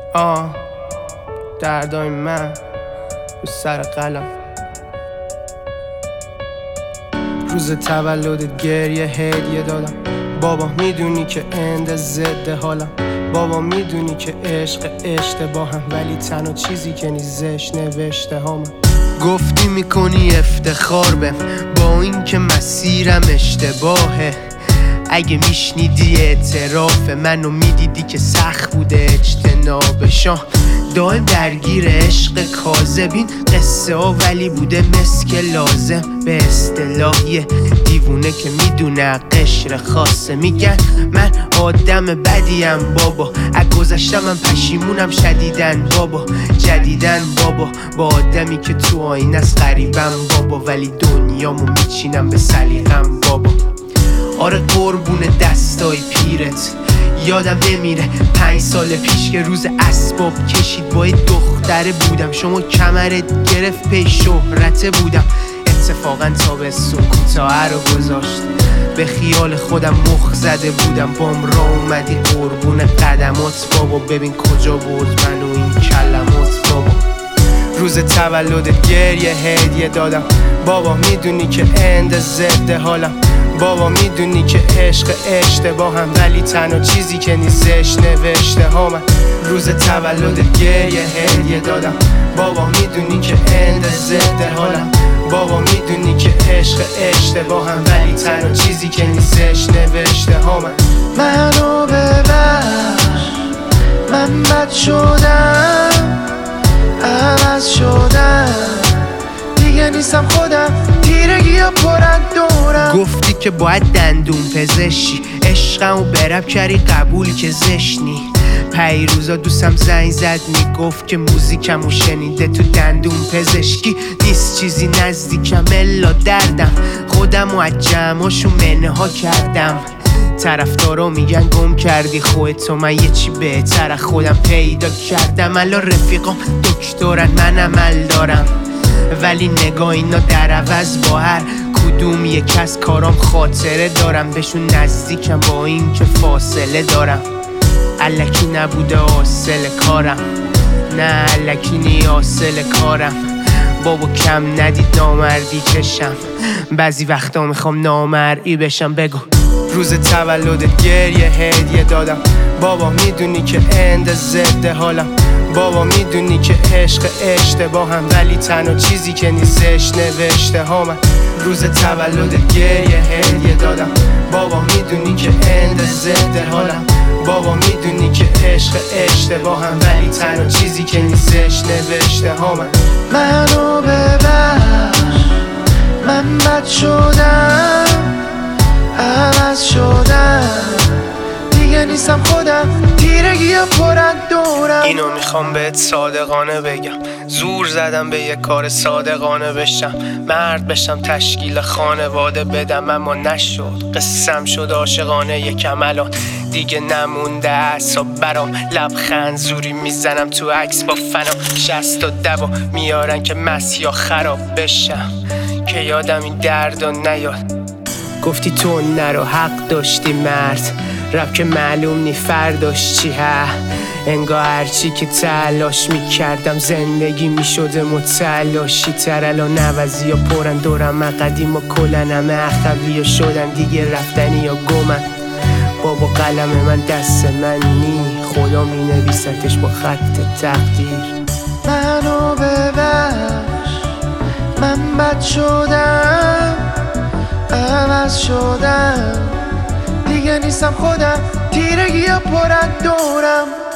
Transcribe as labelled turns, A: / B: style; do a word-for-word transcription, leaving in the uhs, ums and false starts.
A: آه دردای من رو سر قلم. روز تولدت گریه هدیه دادم. بابا میدونی که اند ضد حالم. بابا میدونی که عشق اشتباهم، ولی تنها چیزی که نیزش نوشته هامم. گفتی میکنی افتخار بهم با این که مسیرم اشتباهه. اگه میشنیدی اعتراف منو میدیدی که سخت بوده اجتنابشان. دائم درگیر عشق کاذبین قصه ها، ولی بوده مسک لازم. به اصطلاحی دیوونه که میدونه قشر خاصه. میگن من آدم بدیم بابا، از گذشتم من پشیمونم شدیدن بابا. جدیدن بابا با آدمی که تو آینه است غریبم بابا، ولی دنیامو میچینم به سلیقم بابا. آره قربون دستای پیرت یادم نمیره پنج سال پیش که روز اسباب کشید با یه دختره بودم. شما کمرت گرفت پی شهرته بودم. اتفاقا تابستون کوتاه رو گذاشت، به خیال خودم مخ زده بودم. بام را اومدی قربون قدمات بابا، ببین کجا برد منو این کلمات بابا. روز تولدت گریه هدیه دادم. بابا میدونی که اند ضد حالم. بابا میدونی که عشق اشتباهم، ولی تنها چیزی که نیزش نوشته هامم. روز تولدت گریه هدیه دادم. بابا میدونی که اند ضد حالم. بابا میدونی که عشق اشتباهم، ولی تنها چیزی که نیزش نوشته هامم.
B: منو ببخش، من بد شدم، عوض شدم، دیگه نیستم خودم، تیرگی ها پرد دورم.
A: گفتی که باید دندون پزشی، عشقمو برب کردی قبول که زشنی. پیروزا دوستم زنگ زد میگفت که موزیکمو شنیده تو دندون پزشکی. نیست چیزی نزدیکم الا دردم، خودمو از جمعاشو منه ها کردم. طرفدارا میگن گم کردی خودتو، من یه چی بهتر از خودم پیدا کردم. الان رفیقام دکترن من عمل دارم، ولی نگاه اینا در عوض با هر کدوم یک از کارام خاطره دارم. بهشون نزدیکم با این که فاصله دارم. الکی نبوده حاصل کارم، نه الکی نی حاصل کارم. بابا کم ندید نامردی چشم، بعضی وقتا میخوام نامرئی بشم. بگو روز تولدت گریه هدیه دادم. بابا میدونی که اند ضد حالم. بابا میدونی که عشق اشتباهم، ولی تنها چیزی که نیزش نوشته هامم. روز تولدت گریه هدیه دادم. بابا میدونی که اند ضد حالم. بابا میدونی که عشق اشتباهم، ولی تنها چیزی که نیزش نوشته هامم.
B: منو ببخش، من بد شدم، عوض شدم، دیگه نیستم خودم، تیرگی ها پرد دورم.
A: اینو میخوام بهت صادقانه بگم، زور زدم به یه کار صادقانه بشم. مرد بشم تشکیل خانواده بدم، اما نشد. قسم شد عاشقانه یکم الان دیگه نمونده اعصاب برام. لبخند زوری میزنم تو عکس با فنا. شست و دوا میارن که مسیا خراب بشم، که یادم این درد و نیاد. گفتی تو نرو حق داشتی مرد، رب که معلوم نی فرداش چی ها. انگار هرچی که تلاش میکردم زندگی میشده متلاشی تر. الان عوضی ها پرن دورم، قدیم و کلن همه اخوی ها شدن دیگه رفتنی یا گمن. بابا قلم من دست من نی، خدا می نویستش با خط تقدیر.
B: منو ببخش، من بد شدم، عوض شدم، دیگه نیستم خودم، تیرگی ها پرد دورم.